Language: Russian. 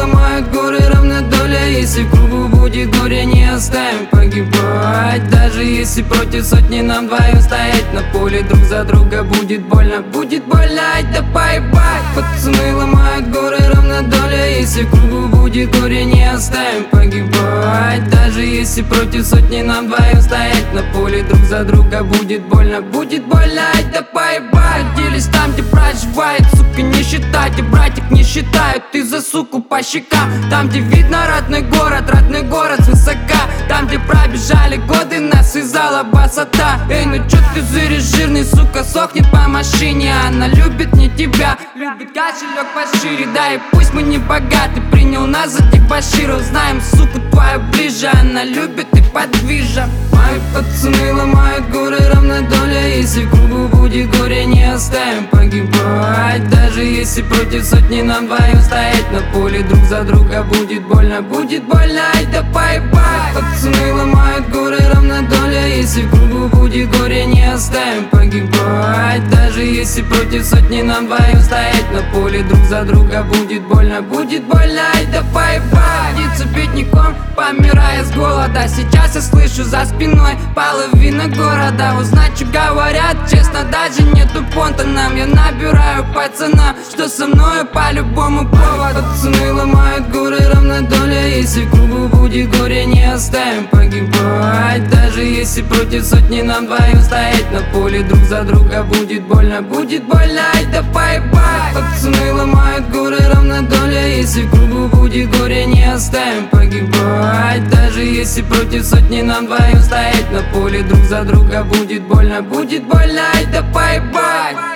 ломают горы, равна доля. Если в кругу будет горе, не оставим погибать. Даже если против сотни нам вдвоем стоять на поле друг за друга, будет больно, ай да поебать. Пацаны ломают горы, равна доля. Если в кругу будет горе, не оставим погибать. Даже если против сотни нам вдвоем стоять на поле друг за друга, будет больно, ай да поебать. Делись там, где проживает, сука, не считайте, братик не считают. Ты за суку по щекам, там, где видно родной город свысока. Там, где пробежали годы, нас связала басота. Эй, ну чё ты зыришь, жирный, сука, сохнет по машине. Она любит не тебя, любит кошелек пошире. Да и пусть мы не богаты, принял нас за тех баширов. Знаем, суку твою ближе, она любит и подвижа. Мои пацаны ломают горы, равна доля. Если в кругу будет горе, не оставим погибать. Даже если против сотни нам вдвоем стоять на поле друг за друга, будет больно, ай да поебать. Пацаны ломают горы, равна доля. Если в кругу будет горе, не оставим погибать. Даже если против сотни нам вдвоем стоять на поле друг за друга, будет больно, ай да поебать. Птица бедняком, помирая с голода. Сейчас я слышу за спиной половина города. Узнать, что говорят, честно, даже нету понта нам. Я набираю пацана, что со мною по любому поводу. Пацаны ломают горы, равна доля. Если в кругу будет горе, не оставим погибать. Даже если против сотни нам вдвоем стоять на поле друг за друга, будет больно, ай да поебать. Пацаны ломают горы, равна доля. Если в кругу будет горе, не оставим погибать. Даже если против сотни нам вдвоем стоять на поле друг за друга, будет больно, ай да поебать.